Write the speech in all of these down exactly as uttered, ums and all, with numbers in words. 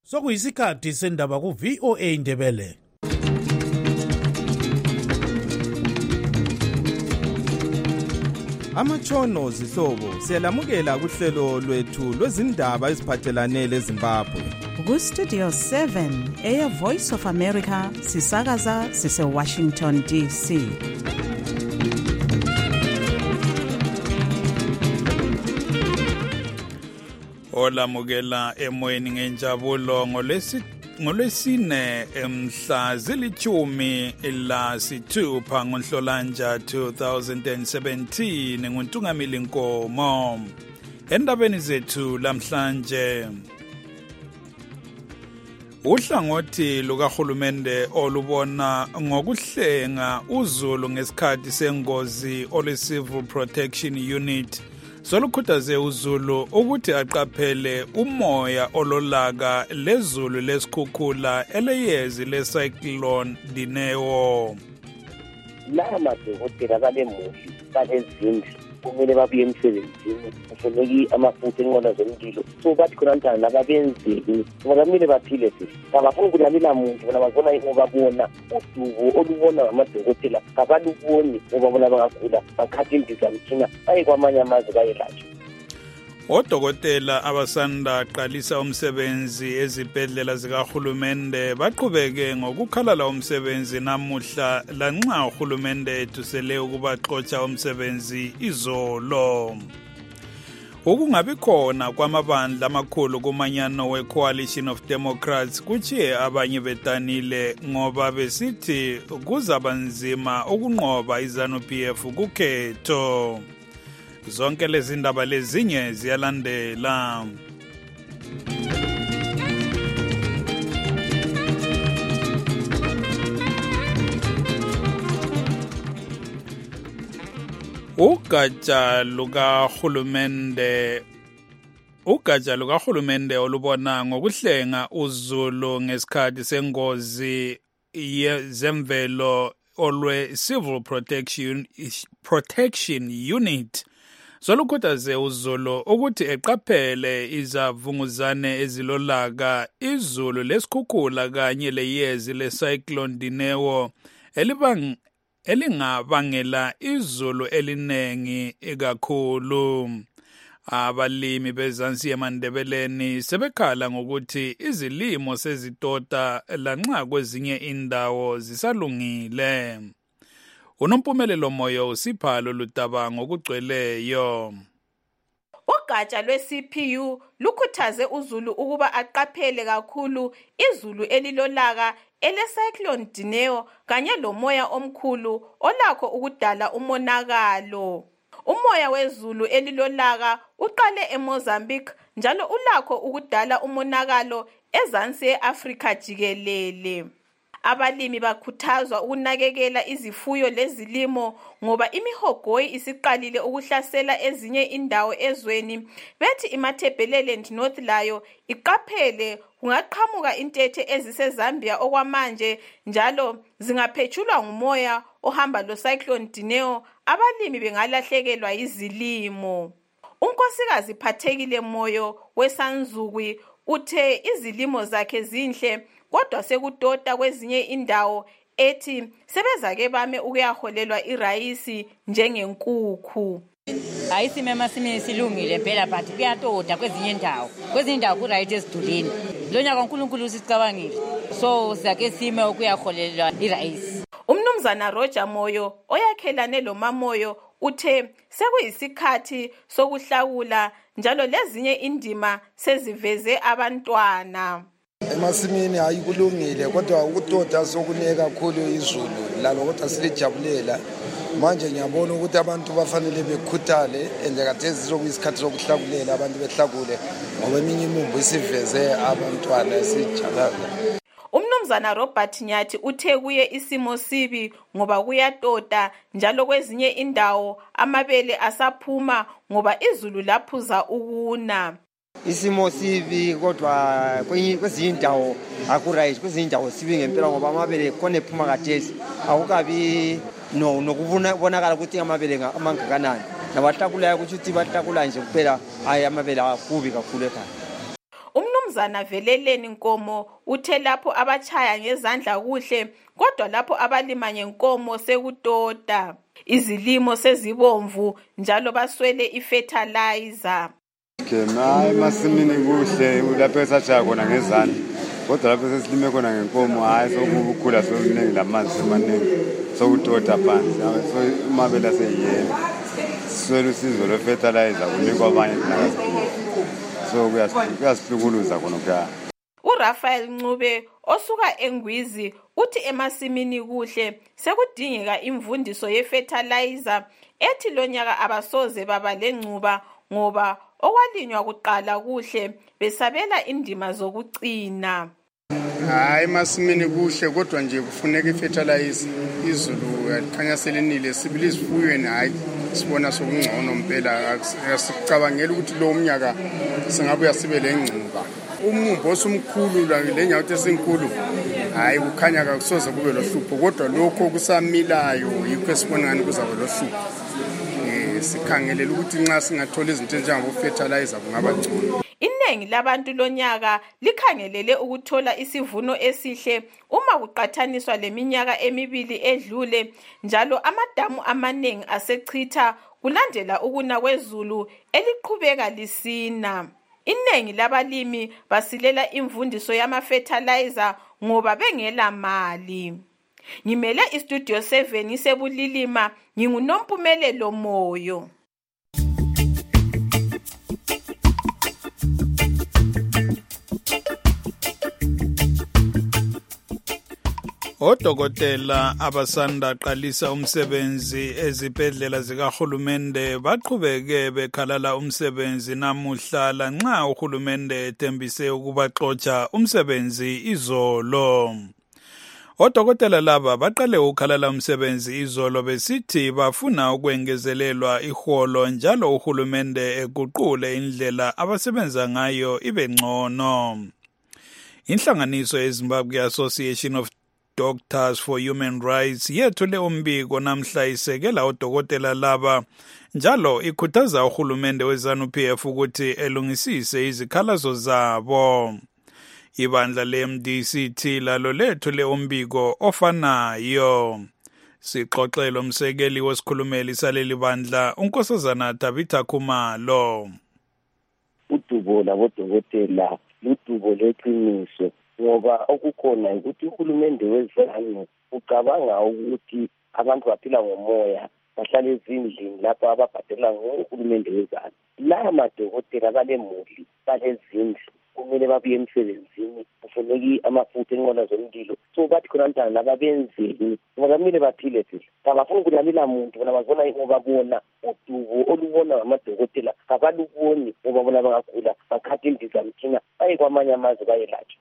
Sokuyisikhathi sendaba ku V O A Indebele. Amatshono zihlobo siyalamukela kuhlelo lwethu lwezindaba eziphathelane leZimbabwe. Ku Studio seven eya Voice of America sisakaza sise Washington D C. Olamukela emoyeni ngenjabulo ngolesi ngolwesine emhla zilithumi la sithupha ngoNhlolanja two thousand seventeen nguNtungamili Nkomo. Endabeni zethu lamhlanje, uhlangothi lukahulumende olubona ngokuhlenga uZulu ngesikhathi sengozi ole Civil Protection Unit solukhuthaze uZulu ukuthi aqaphele umoya ololaka lezulu lesikhukhula eleyezi lecyclone Dineo. La madokotela balemuvi balezindlu kumele babuye emsebenzini kufuneki amafutha enqola zomlilo, so bathi khona njani labenzeki ngoba kumele baphile sisi abafuni ukulamila muntu bona bazona ngoba bona udubo olubona ngamadokotela kabaluboni ngoba bona bangagula bakhathi indiza mthina baye kwamanye amazwe bayelatshwa. Odokotela abasanda qalisa umsebenzi ezibhedlela zikahulumende baqhubeke ngokukhalala umsebenzi namuhla lanxa uhulumende etusele ukubaxotsha umsebenzi izolo. Ukungabi khona kwamabandla amakhulu kumanyano we-Coalition of Democrats kuchiye abanye betanile ngoba besithi kuzaba nzima ukunqoba iZanu-P F kukhetho. Zonke lezi ndaba lezinye ziyalandela. Ugatsha lukahulumende Ugatsha lukahulumende olubona ngokuhlenga uZulu ngesikhathi sengozi yezemvelo olwe Civil Protection Protection Unit solukhuthaze uZulu ukuthi eqaphele izavunguzane ezilolaka izulu lesikhukhula kanye leyezi lecyclone Dineo elibang elingabangela izulu elinengi kakhulu. Abalimi beZansi eMandebeleni sebekhala ngokuthi izilimo sezitota lanxa kwezinye indawo zisalungile. Unompumelelo moyo usiphalo lutaba ngokugcweleyo. Ugatsha lwe-C P U lukhuthaze uZulu ukuba aqaphele kakhulu izulu elilolaka ele-cyclone Dineo kanye lomoya omkhulu olakho ukudala umonakalo. Umoya wezulu elilolaka uqale eMozambique njalo ulakho ukudala umonakalo ezansi eAfrika jikelele. Abalimi bakhuthazwa ukunakekela izifuyo lezilimo ngoba imihogoyi isiqalile ukuhlasela ezinye indawo ezweni. Bethi iMatabeleland North layo iqaphele kungaqhamuka intethe eziseZambia okwamanje njalo zingaphetshulwa ngumoya ohamba lo cyclone Dineo, abalimi bengalahlekelwa izilimo. Unkosikazi Phathekile Moyo weSanzukwi uthe izilimo zakhe zinhle kodwa sekutota kwezinye indawo, ethi sebezake bame ukuyaholelwa irayisi njengenkukhu. Ayisime emasimini silungile phela but kuyatota kwezinye indawo. Kwezinye indawo kurayisi esidulini. Lo nyaka uNkulunkulu usicabangile. So sake sime ukuyaholelwa irayisi. Umnumzana Roger Moyo oyakhelane lo Mamoyo uthe sekuyisikhathi sokuhlakula njalo lezinye indima seziveze abantwana. Emasimini ayikulungile kodwa ukutota sokuneke kakhulu izulu lalo kodwa silijabulela. Manje ngiyabona ukuthi abantu bafanele bekhuthale endlekathezi sokuyisikhathi sokuhlakulela abantu behlakule ngoba eminye imumbu isiveze abantwana esijalaza. Umnumzana Robert Nyathi uthe kuye isimo sibi ngoba kuyatota njalo kwezinye indawo amabele asaphuma ngoba izulu laphuza ukuna. Isimo sibi kodwa kwezinye indawo akuright, kwezinye indawo sibi ngempela ngoba amabele khona ephuma kathesi akukabi no nokubonakala ukuthi amabele amangakanani nabahlakulayo ukuthi bahlakula nje kuphela hayi amabele akubi kakhulu ekhaya. umnumzana Veleleni Nkomo uthe lapho abachaya ngezandla kuhle kodwa lapho abalima ngenkomo sekutota. Izilimo sezibomvu njalo baswele ifertilizer. Kema emasimini kuhle lapho esachaya khona ngezandla kodwa lapho sesilime khona ngenkomo hayi sokukhula sokuningi lamanzi amaningi sokutota phansi so imabela seyiyena swele usizo lwefertilizer kunikwa abanye thina so kuyasihlukuluza khona kuya. uRafael Ncube osuka eNgwizi uthi emasimini kuhle sekudingeka imvundiso yefertilizer ethi lonyaka abasoze baba lencuba ngoba okwalinywa kuqala kuhle besabela indima zokucina. Hayi emasimini kuhle kodwa nje kufuneka ifertilizer izulu yakhanya selenile sibili sifuyweni hayi sibona sokungcono impela asicabangela ukuthi lo umnyaka singabe yasibe lengcuba. Umumbo osumkhulu lenyawo esinkulu hayi kukhanya akusoze kube lohlupho kodwa lokho kusamilayo yikho esibona ngani kuzabe lohlupho. Eh sikhangelela ukuthi nxa singathola izinto njengabo fertilizer kungaba ngcono. Iningi labantu lonyaka likhangelele ukuthola isivuno esihle uma kuqathaniswa leminyaka emibili edlule njalo amadamu amaningi asechitha kulandela ukuna kwezulu eliqhubeka lisina. Iningi labalimi basilela imvundiso yama-fertilizer ngoba bengela mali. Ngimele istudio seven isebulilima nginguNompumelelo Moyo. Odokotela abasanda qalisa umsebenzi ezibhedlela zikahulumende baqhubeke bekhalala umsebenzi namuhla lanxa uhulumende ethembise ukubaxotsha umsebenzi izolo. Odokotela laba baqale ukhalala umsebenzi izolo besithi bafuna ukwengezelelwa iholo njalo uhulumende eguqule indlela abasebenza ngayo ibe ngcono. Inhlanganiso yeZimbabwe Association of Doctors for Human Rights yethule umbiko namhla isekela odokotela laba njalo ikhuthaza uhulumende weZANU-P F ukuthi elungisise izikhalazo zabo. Ibandla le-M D C T lalo lethule umbiko ofanayo. Sixoxela umsekeli wesikhulumeli saleli bandla uNkosazana Tabitha Khumalo. Udubo labodokotela ludubo leqiniso ngoba okukhona ukuthi uhulumende weZANU ucabanga ukuthi abantu baphila ngomoya bahlala ezindlini lapho ababhadela ngohulumende weZANU. La madokotela balemuli balezindlu kumele babuye emsebenzini kufuneki amafutha enqola zomlilo so bathi khona ntana lababenzeni ngoba kumele baphile phela abafuni ukulamela muntu bona bazona ngoba bona udubo olubona ngamadokotela abaluboni ngoba bona bangagula bakhathe indizamthina baye kwamanye amazwe bayelatshwa.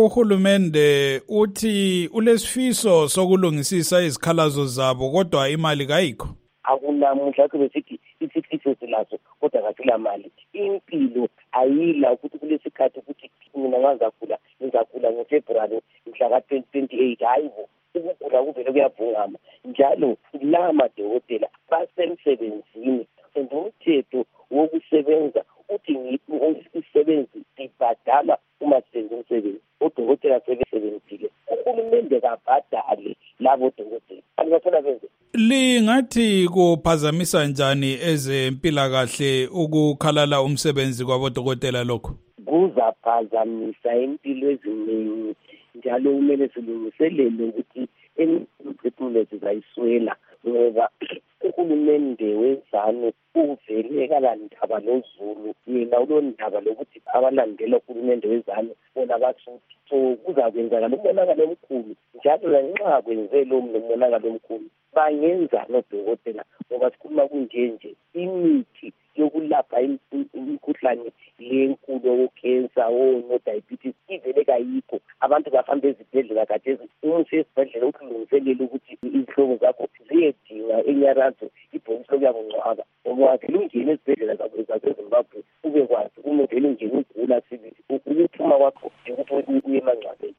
Uhulumende uthi ulesifiso sokulungisisa izikhalazo zabo kodwa imali kayikho. Akunamuhla kube sithi isifiso silazo kodwa kasila mali. Impilo ayila ukuthi kulesikhathi ukuthi mina ngazakula ngizakula ngoFebruary mhla ka twenty twenty-eight hayibo ukugula kuvele kuyavungama njalo la madokotela basemsebenzini umthetho wokusebenza uthi ngisisebenzi ibhadala uma sisenza umsebenzi odokotela sebesebenzile uhulumende kabhadale labo dokotela alibathola benze. Lingathi kuphazamisa njani ezempilakahle ukukhalala umsebenzi kwabodokotela lokho? Kuzaphazamisa impilo eziningi njalo kumele silungiselele ukuthi emithethule sizayiswela ngoba uhulumende weZANU uvele kalandaba lozulu yena ulondaba lokuthi abalandela uhulumende weZANU bona basuthi so kuzakwenzakala umonakalo omkhulu njalo lanxa kwenze lo monakalo omkhulu bangenza nodokotela ngoba sikhuluma kunje nje imithi yokulapha imikhuhlane lenkulu okhensa no diabetes ivele kayikho abantu bafamba ezibhedlela kade umuntu esibhedlela ukulungiselela ukuthi izihlobo zakho ziyedinga enyarazo ibhokisi lokuyakungcwaba ngoba vele ungene esibhedlela zaseZimbabwe ube kwazi uma vele ungene ugula sibili ukuphuma kwakho ukuthi uye emangcwabeni.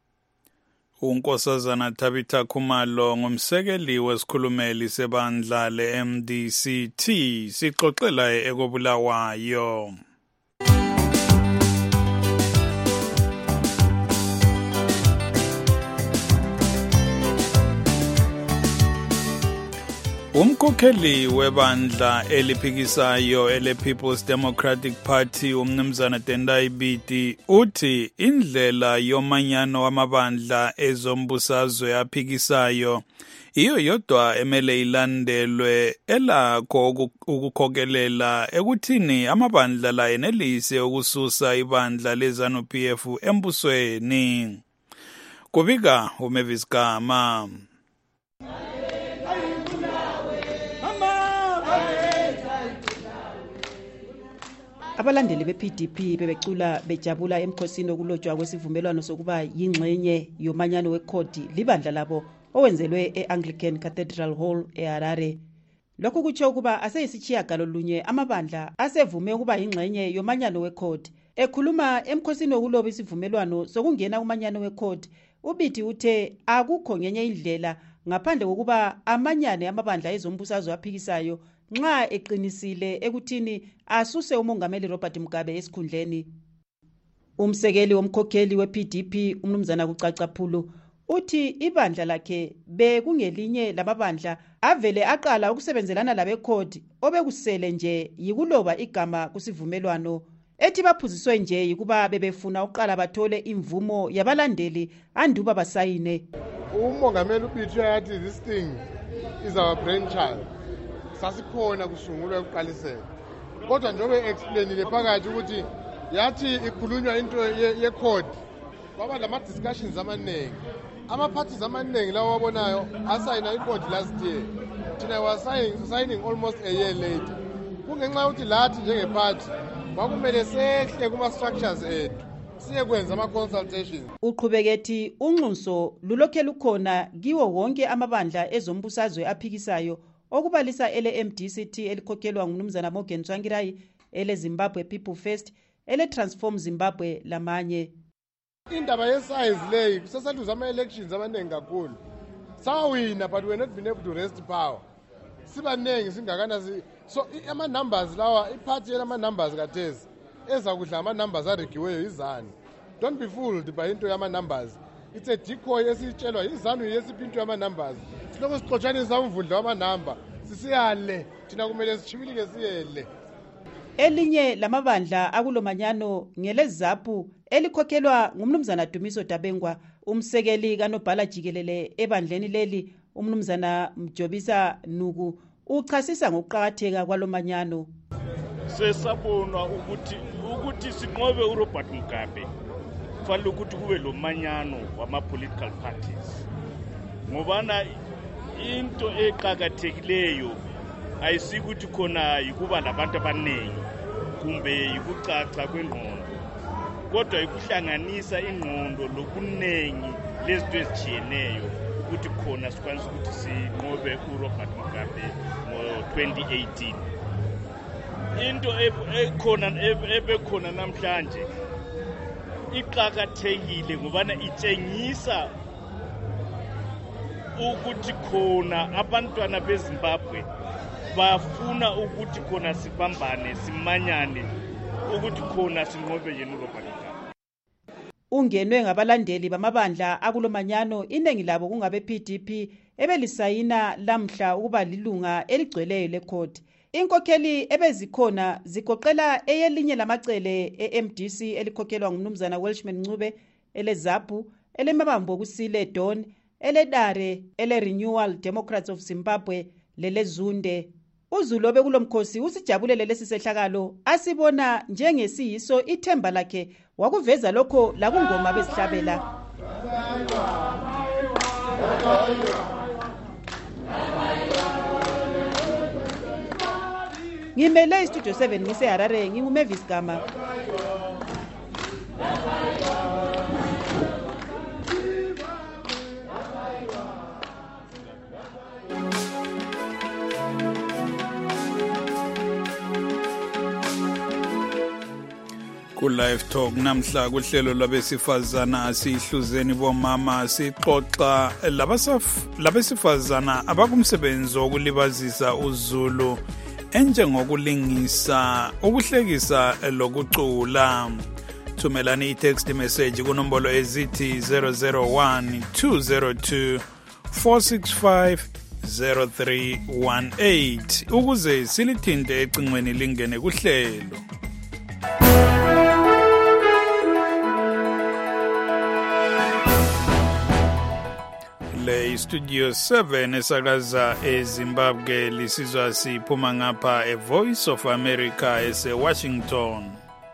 uNkosazana Tabitha Khumalo ngumsekeli wesikhulumeli sebandla le-M D C T sixoxela ekobulawayo. Umkhokheli webandla eliphikisayo ele People's Democratic Party umnumzana Tendai Biti uthi indlela yomanyano wamabandla ezombusazwe aphikisayo iyo yodwa emele ilandelwe elakho ukukhokelela ekuthini amabandla la enelise ukususa ibandla lezanu P F embusweni. Kubika uMavis Gama. Abalandeli be-P D P bebecula bejabula emkhosini okulotshwa kwesivumelwano sokuba yingxenye yomanyano wekhodi libandla labo owenzelwe e-Anglican Cathedral Hall eHarare. Lokhu kutsho ukuba aseyisitshiyagalolunye amabandla asevume ukuba yingxenye yomanyano wekhodi. Ekhuluma emkhosini okuloba isivumelwano sokungena kumanyano wekhodi, uBiti uthe akukho ngenye indlela ngaphandle kokuba amanyane amabandla ezombusazwe aphikisayo nxa eqinisile ekuthini asuse umongameli Robert Mugabe esikhundleni. Umsekeli womkhokheli we-P D P umnumzana kucacaphulu uthi ibandla lakhe bekungelinye lamabandla avele aqala ukusebenzelana labekhodi obekusele nje yikuloba igama kusivumelwano. Ethi baphuziswe nje yikuba bebefuna uqala bathole imvumo yabalandeli anduba basayine. Umongameli uBiti yathi this thing is our brainchild. Sasikhona kusungulwa ukuqalisela. Kodwa njengoba explainile phakathi ukuthi yathi ikhulunywa into yekhodi. Kwaba lama discussions amaningi. Ama parties amaningi lawo wabonayo asayina ikhodi last year. Thina was signing, signing almost a year later. Kungenxa ukuthi lathi njengeparty kwakumele sehle kuma structures ethu. Siye kwenza ama consultations. Uqhubekethi unxuso lulokhe lukhona kiwo wonke amabandla ezombusazwe aphikisayo okubalisa ele M D C T elikhokhelwa ngumnumzana Morgan Tsvangirai, ele Zimbabwe People First, ele Transform Zimbabwe lamanye. Indaba yesize leyi kusesaluza ama elections abanengi kakhulu. Sawina but we're not been able to rest power. Sibanengi singakana si so ama numbers lawa iparty yama numbers kathezi ezakudla ama numbers aregiweyo izani. Don't be fooled by into yama numbers. It's a decoy esitshelwa izanu yesiphinto yama numbers. Siloko sixotshanisa umvundla wama number sisiyale thina kumele sichibilike siyele. Elinye lamabandla akulomanyano ngeleZAPU elikhokhelwa ngumnumzana Dumiso Dabengwa, umsekeli kaNobhala Jikelele ebandleni leli umnumzana Mjobisa Nuku uchasisa ngokuqhakatheka kwalomanyano. Sesabona ukuthi ukuthi sinqobe uRobert Mugabe kufanele ukuthi kube lo manyano wama political parties. Ngobana into eqhakathekileyo ayisikuthi khona yikuba labantu abaningi kumbe yikucaca kwengqondo, kodwa ikuhlanganisa ingqondo lokunengi lezinto ezijiyeneyo ukuthi khona sikwanisa ukuthi sinqobe uRobert Mugabe ngo twenty eighteen. Into ekhona ebekhona namhlanje iqhakathekile ngobana itshengisa ukuthi khona abantwana beZimbabwe bafuna ukuthi khona sibambane simanyane ukuthi khona sinqobe yena uRobert Mugabe. Ungenwe ngabalandeli bamabandla akulomanyano iningi labo kungabe P D P ebelisayina lamhla ukuba lilunga eligcweleyo lekhodi. Inkokheli ebezikhona zigoqela eyelinye lamacele e-M D C elikhokhelwa ngumnumzana Welshman Ncube, eleZAPU, elemabambo kusile Don, eledare, ele Renewal Democrats of Zimbabwe, lele Zunde. Uzulu obekulomkhosi usijabulele lesi sehlakalo asibona njengesiyiso ithemba lakhe wakuveza lokho lakungoma bezihlabela. Ngimele istudio seven ngiseHarare nginguMavis Gama. Ku-Live Talk namhla kuhlelo lwabesifazana asihluzeni bomama sixoxa labesifazana abakumsebenzi wokulibazisa uZulu enjengokulingisa, ukuhlekisa lokucula. Thumelani i-text message kunombolo ezithi zero zero one two zero two four six five zero three one eight ukuze silithinte ecingweni lingene kuhlelo. Le Studio seven esakaza eZimbabwe lisizwa siphuma ngapha e Voice of America ese Washington.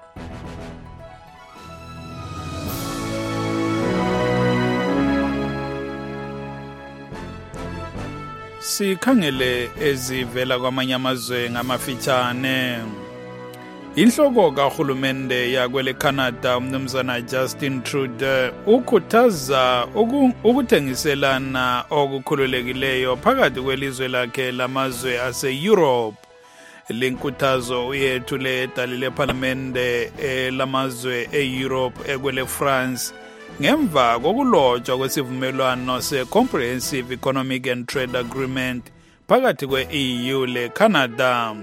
Sikhangele ezivela kwamanye amazwe ngamafitshane. Inhloko kahulumende yakwele Canada umnumzana Justin Trudeau ukhuthaza ukuthengiselana okukhululekileyo phakathi kwelizwe lakhe lamazwe ase-Europe. Linkuthazo uyethule edalile eParliamente lamazwe e-Europe ekwele France ngemva kokulotshwa kwesivumelwano se-Comprehensive Economic and Trade Agreement phakathi kwe-E U le-Canada.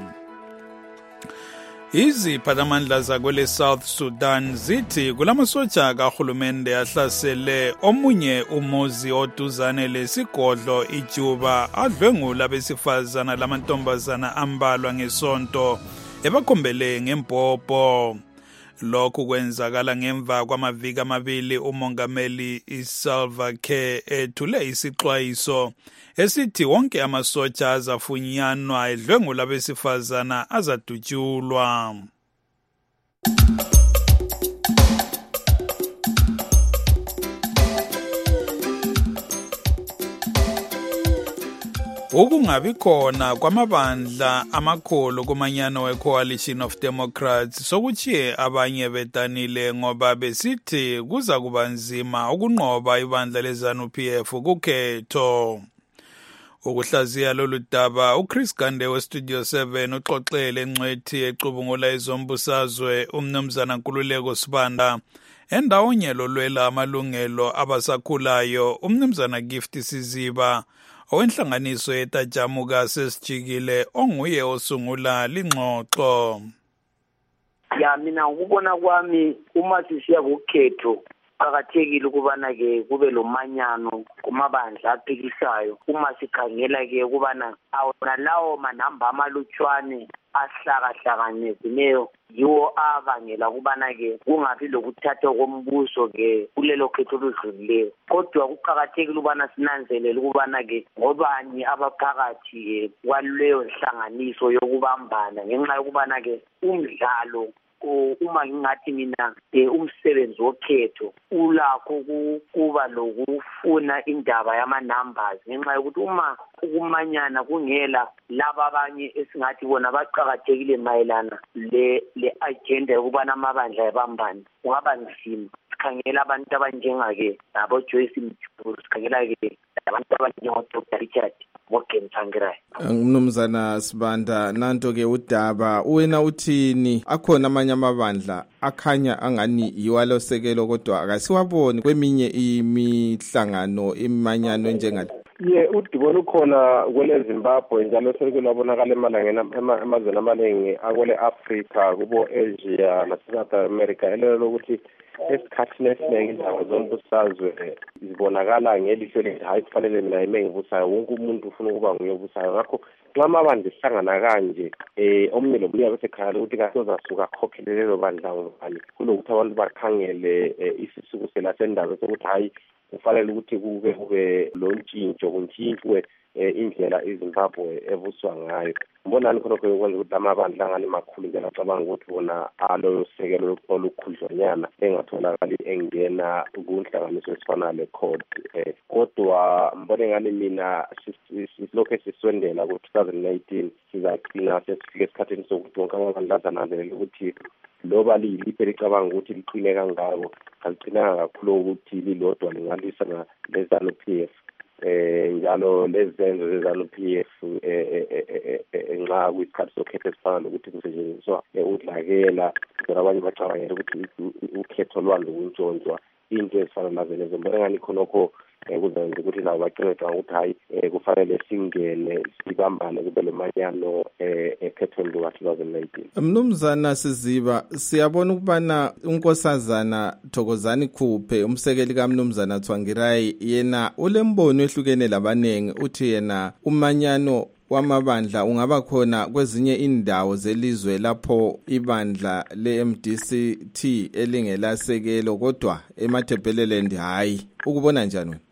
Iziphathamandla zakwele South Sudan zithi kulamasotsha kahulumende ahlasele omunye umuzi oduzane lesigodlo iJuba adlwengula besifazana lamantombazana ambalwa ngesonto ebakhombele ngempopho. Lokhu kwenzakala ngemva kwamaviki amabili umongameli iSalva Kiir ethule isixwayiso esithi wonke amasotsha azafunyanwa edlwengula besifazana azadutshulwa. Ukungabi khona kwamabandla amakhulu kumanyano we-Coalition of Democrats sokuchiye abanye bedanile ngoba besithi kuza kuba nzima ukunqoba ibandla le-ZANU-P F kukhetho. Ukuhlaziya lolu daba uChris Gande we-Studio seven uxoxele ngcwethi ecubungula ezombusazwe umnumzana Nkululeko Sibanda endawonye lolwela amalungelo abasakhulayo umnumzana Gift Siziba owenhlanganiso yetajamuka sesijikile onguye osungula lingxoxo. Ya mina ukubona kwami uma sisiya kukhetho qhakathekile ukubana ke kube lomanyano kumabandla aphikisayo uma sikhangela ke ukubana awona lawo manamba amalutshwane ahlakahlanganezileyo yiwo abangela ukubana ke kungabi lokuthatha kombuso ke kulelo khetho oludlulileyo. Kodwa kuqhakathekile ukubana sinanzelele ukubana ke ngobani abaphakathi kwaleyo nhlanganiso yokubambana ngenxa yokubana ke umdlalo uma ngingathi mina umsebenzi wokhetho ulakho kuba lokufuna indaba yama numbers ngenxa yokuthi uma ukumanyana kungela laba abanye esingathi bona baqhakathekile mayelana le le agenda yokubana amabandla yabambani kungaba nzima. Sikhangela abantu abanjengake nabo Joyce Mjulu, sikhangela ke abantu abanjengo Doctor Richard Mogentshangirai. Umnumzana Sibanda, nanto ke udaba wena uthini? Akhona amanye amabandla akhanya angani yiwalosekelo kodwa akasiwaboni kweminye imihlangano imanyano njengathi ye udibona ukhona kwele Zimbabwe njalo sekulabonakala emalangeni emazweni amaningi akwele Africa kubo Asia naseSouth America elelo ukuthi esikhathini esiningi indaba zombusazwe zibonakala ngelihlo elithi hayi kufanele mina yime ngibusayo wonke umuntu ufuna ukuba nguye obusayo. Ngakho nxa amabandla ehlangana kanje eh omunye lomunye bese khala ukuthi kasozasuka khokhelele lelo bandla ngobani kulokuthi abantu bakhangele isisuku sela sendaba sokuthi hayi kufanele ukuthi kube kube lontshintsho kuntshintshwe indlela iZimbabwe ebuswa ngayo. Mbonani khona ukwenza ukuthi amabandla ngani makhulu nje acabanga ukuthi bona alo sekelo olukhudlonyana engatholakali engena kunhlanganiso esifana le-code. Kodwa mbone ngani mina silokho siswendela ku-twenty nineteen sizagcina sesifike esikhathini sokuthi wonke amabandla azananzelele ukuthi loba liyiliphi licabanga ukuthi liqine kangako aligcinanga kakhulu ukuthi lilodwa lingalisa le-ZANU-P F. Eh njalo lezenzo ze-ZANU-P F enxa kwisikhathi sokhetho esifana nokuthi kusetshenziswa udlakela abanye bacabangela ukuthi ukhetho lwalo kuntshontshwa into ezifana nazo lezo. Mbona ngani khonokho kuzenza ukuthi labo baqineka ukuthi hayi kufanele singene sibambane kube lo manyano ephethweni luka twenty nineteen. Mnumzana Siziba, siyabona ukubana unkosazana Thokozani Khuphe umsekeli kaMnumzana Tsvangirai yena ulembono ehlukene labanengi, uthi yena umanyano wamabandla ungaba khona kwezinye indawo zelizwe lapho ibandla le-M D C T elingelasekelo kodwa eMatabeleland hayi. Ukubona njani wena?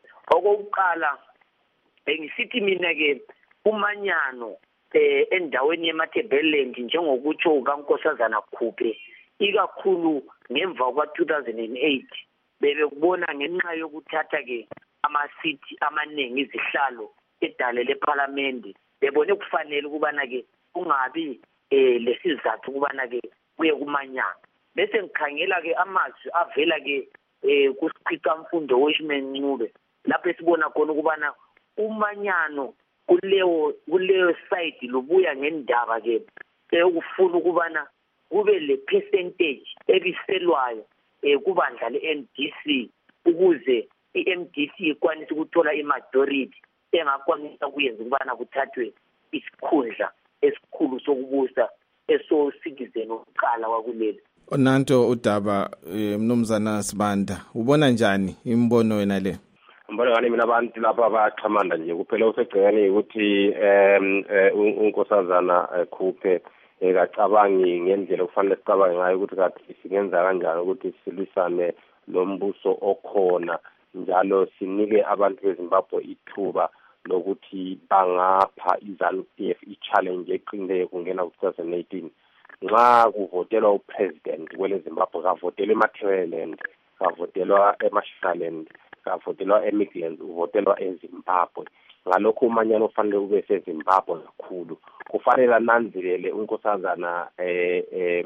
Okokuqala engisithi mina ke umanyano eh endaweni yeMatabeleland njengokutsho kaNkosazana Khuphe ikakhulu ngemva kwa two thousand eight bebekubona ngenxa yokuthatha ke amasithi amaningi izihlalo edale leParliament bebone kufanele ukubana ke kungabi eh lesizathu ukubana ke kuye kumanyana. Bese ngikhangela ke amazwi avela ke eh kusiqiqa mfundo weShimeni Ncube lapho esibona khona ukubana umanyano kuleyo kuleyo side lubuya ngendaba ke eyokufuna ukubana kube le percentage ebiselwayo eh kubandla le-M D C ukuze i-M D C ikwanise ukuthola i-majority engakwanisa kuyenza ukubana kuthathwe isikhundla esikhulu sokubusa eso citizen oqala wakuleli. Onanto udaba Mnumzana Sibanda, ubona njani imbono wena le? Mbona ngani mina abantu lapha abaxhamanda nje kuphela usegcekeni ukuthi em unkosazana Khuphe ekacabangi ngendlela kufanele sicabange ngayo ukuthi kathi singenza kanjani ukuthi silwisane lombuso okhona njalo sinike abantu beZimbabwe ithuba lokuthi bangapha iZANU P F i-challenge eqinileyo kungena ku twenty eighteen. Nxa kuvotelwa upresident kwele Zimbabwe kavotelwa eMatabeleland, kavotelwa eMashonaland, kavotelwa eMidlands, uvotelwa eZimbabwe. Ngalokho umanyano ufanele kube seZimbabwe kakhulu. Kufanele ananzelele unkosazana eh eh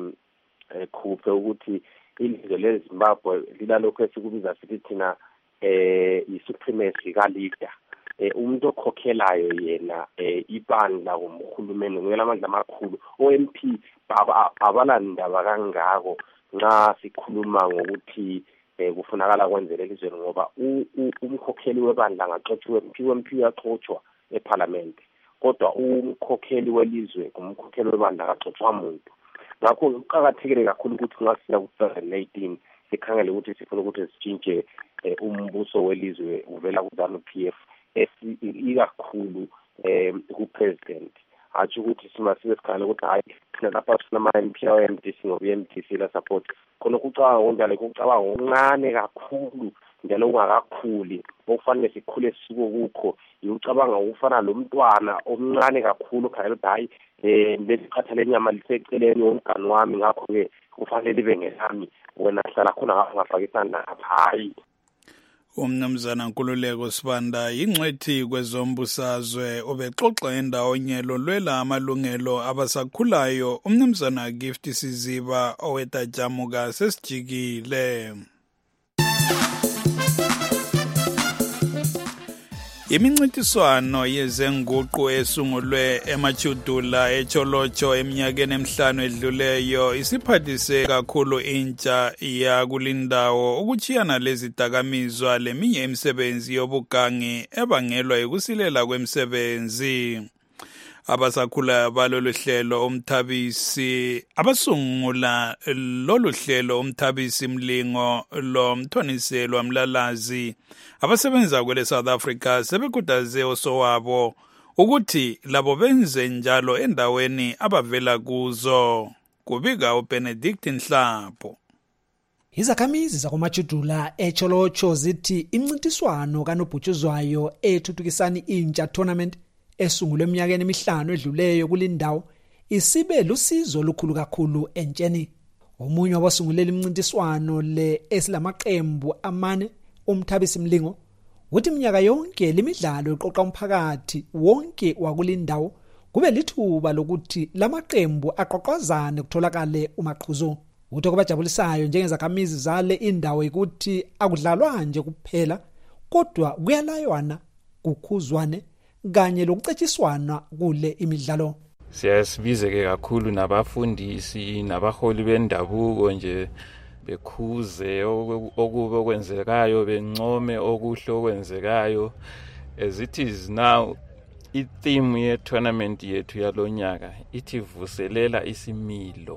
Khuphe ukuthi ilizwe leZimbabwe lilalokho esikubiza sithi thina eh i-supremacy ka-leader. Eh umuntu okhokhelayo yena eh ibandla kumkhulumeni ngela amandla amakhulu O M P baba abalandaba kangako nxa sikhuluma ngokuthi eh kufunakala kwenzele elizweni ngoba umkhokheli webandla ngaxotshiwe M P yaxotshiwa eParliament kodwa umkhokheli welizwe umkhokheli webandla akaxotshiwa umuntu. Ngakho uqhakathekile kakhulu ukuthi ngasifika ku twenty eighteen sikhangele ukuthi sifuna ukuthi sitshintshe umbuso welizwe uvela ku ZANU P F ikakhulu eh ku-president athi ukuthi simasibe sikhangela ukuthi hayi thina lapha sinama-M P o-M D C ngoba i-M D C la support khona kucabanga kunjalo kucabanga okuncane kakhulu njalo ungakakhuli okufanele sikhule sisuko kukho ucabanga ukufana lo mntwana omncane kakhulu khangela ukuthi hayi eh besiqhatha lenyama liseceleni womngani wami ngakho-ke kufanele libe ngelami wena hlala khona ngafakisana hayi. Umnumzana Nkululeko Sibanda yingcwethi kwezombusazwe obexoxa endawonye lolwela amalungelo abasakhulayo. Umnumzana Gift Siziba owetajamuka sesijikile. Imincintiswano yezenguqu esungulwe eMachudula eCholocho eminyakeni emihlanu edluleyo isiphathise kakhulu intsha yakulindawo ukuchiyana lezidakamizwa leminye imisebenzi yobugangi ebangelwa yikusilela kwemisebenzi. Abasakhula balolu hlelo umthabisi abasungula lolu hlelo umthabisi Mlingo lo Mthoniselo Mlalazi abasebenza kwele South Africa sebekutaze osowabo ukuthi labo benze njalo endaweni abavela kuzo. Kubika uBenedict Nhlapho. Izakhamizi zakoMachudula eCholocho zithi imncintiswano kaNobhutshuzwayo ethuthukisani intsha tournament esungulwe eminyakeni emihlanu edluleyo kulindawo isibe lusizo lukhulu kakhulu entsheni. Omunye wabasungulela imncintiswano le esilamaqembu amane umthabisi Mlingo uthi iminyaka yonke lemidlalo iqoqa umphakathi wonke wakulindawo kube lithuba lokuthi lamaqembu aqoqozane kutholakale umaqhuzo. Utho kubajabulisayo njengezakhamizi zale indawo ukuthi akudlalwa nje kuphela kodwa kuyalaywana kukhuzwane kanye lokucetshiswana kule imidlalo. Siyasibizeke kakhulu nabafundisi nabaholi bendabuko nje bekhuze okube okwenzekayo, bencome okuhle okwenzekayo. As it is now, i-theme ye-tournament yethu yalonyaka ithi vuselela isimilo.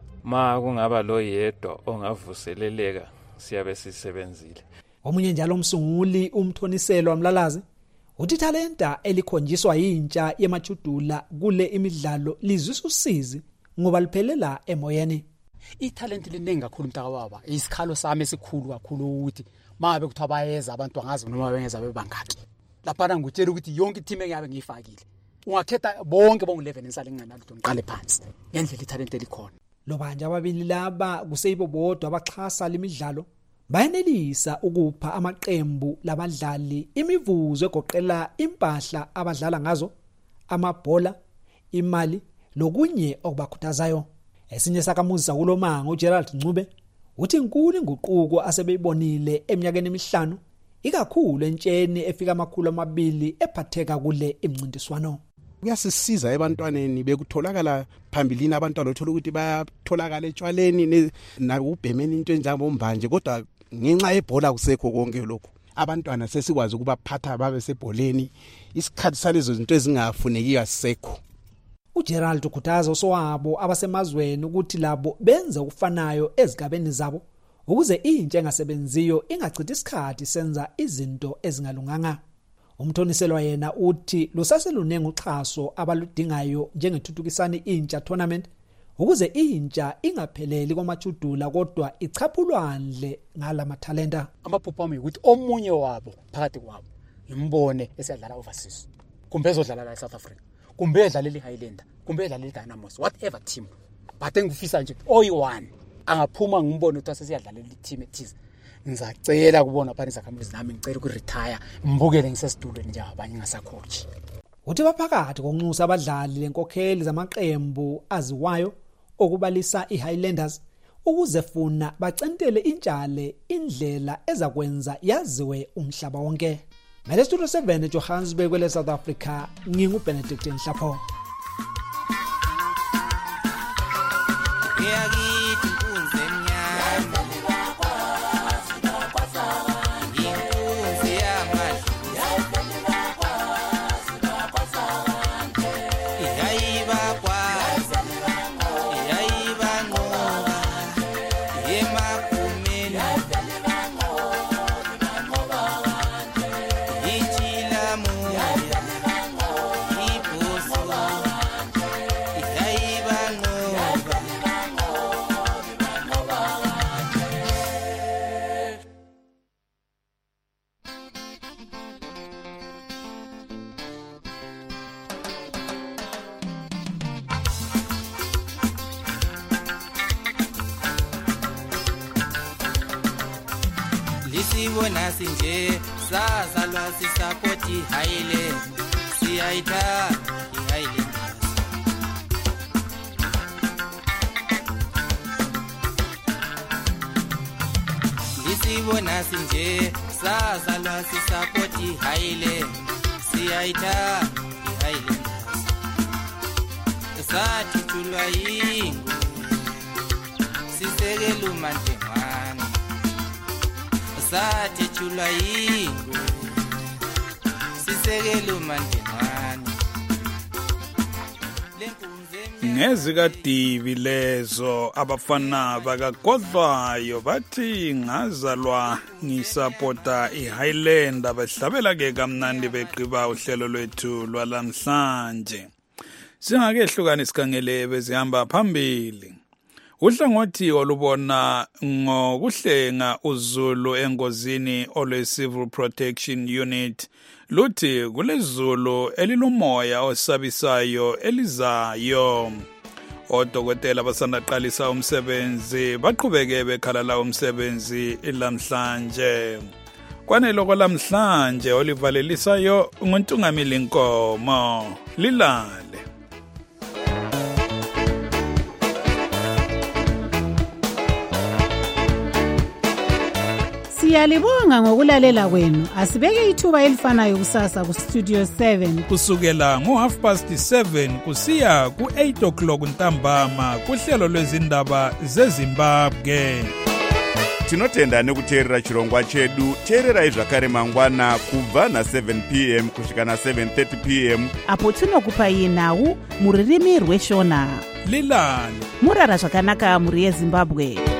Ma kungaba lo yedwa ongavuseleleka siyabe sisebenzile. Omunye njalo umsunguli uMthoniselo Mlalazi uthi talenta elikhonjiswa yintsha yemachudula kule imidlalo lizwisa usizi ngoba liphelela emoyeni. Italent liningi kakhulu mntaka baba. Isikhalo sami esikhulu kakhulu ukuthi mabe kuthi abayeza abantu angazi noma bengeza bebangaki. Lapha ngutshela ukuthi yonke team engiyabe ngiyifakile. Ungakhetha bonke bonke eleven insale nginganalutho ngiqale phansi. Ngendlela italent elikhona. Lo banje ababili laba kuseyibo bodwa abaxhasa lemidlalo bayenelisa ukupha amaqembu labadlali imivuzo egoqela impahla abadlala ngazo, amabhola, imali lokunye okubakhuthazayo. Esinye sakamuzi kulomango uGerald Ncube uthi inkulu inguquko asebeyibonile eminyakeni emihlanu ikakhulu entsheni efika amakhulu amabili ephatheka kule imncintiswano. Kuyasisiza ebantwaneni bekutholakala phambilini abantwana othola ukuthi bayatholakala etshwaleni na ubhemeni into enjengombanje, kodwa ngenxa yebhola kusekho konke lokho. Abantwana sesikwazi ukubaphatha babe sebholeni, isikhathi salezo zinto ezingafunekiyo sisekho. uGerald ukhuthaza osowabo abasemazweni ukuthi labo benze ukufanayo ezigabeni zabo ukuze intsha engasebenziyo ingachithi isikhathi senza izinto ezingalunganga. Umthoniselwa yena uthi lusaselunenge uxhaso abaludingayo njengethuthukisani intsha tournament ukuze intsha ingapheleli kwamachudula kodwa ichaphulwandle ngalamathalenta. Amaphupho ami ukuthi omunye wabo phakathi kwabo ngimbone esiyadlala overseas, kumbe ezodlala la eSouth Africa, kumbe edlala eHighlander, kumbe edlala eDynamos, whatever team. But engifisa nje oyi-one angaphuma ngimbone ukuthi asesiyadlala i-team ethize. Ngizacela kubona phakathi zakhamuzi nami ngicela ukuretire ngibukele ngisesitulweni nje abanye ngasacoach. Uthi baphakathi konxusa abadlali lenkokheli zamaqembu aziwayo okubalisa iHighlanders ukuze funa bacentele intshale indlela ezakwenza yaziwe umhlaba wonke. Ngale Studio seven eJohannesburg kwele South Africa ngingu Benedict Nhlapho. Sibona sinje sazalwa sisapoti Highland siyaita Highland. Sibona sinje sazalwa sisapoti Highland siyaita Highland. Sathi tulwa yingu sisekela umantengwana sathi chula yingwe sisekela umantengwana. Ngezika divi lezo abafana bakagodlwayo bathi ngazalwa ngisapota iHighlander behlabela ke kamnandi beqiba uhlelo lwethu lwalamhlanje. Singakehluka isikhangele bezihamba phambili. Uhlangothi olubona ngokuhlenga uZulu engozini olwe Civil Protection Unit luthi kulezulu elilomoya osabisayo elizayo. Odokotela basandaqalisa umsebenzi baqhubeke bekhalala umsebenzi lamhlanje. Kwaneloko lamhlanje olivalelisayo nguNtungamili Nkomo lilale. Siyalibonga ngokulalela kwenu. Asibeke ithuba elifanayo kusasa ku Studio seven kusukela ngo half past seven kusiya ku eight o'clock ntambama kuhlelo lwezindaba zeZimbabwe. tinotenda nekuteerera chirongwa chedu. teererai zvakare mangwana kubva na-seven p m kusvika na-seven thirty p m apo tinokupai nhau mururimi rweshona. lilani murara zvakanaka mhuri yezimbabwe.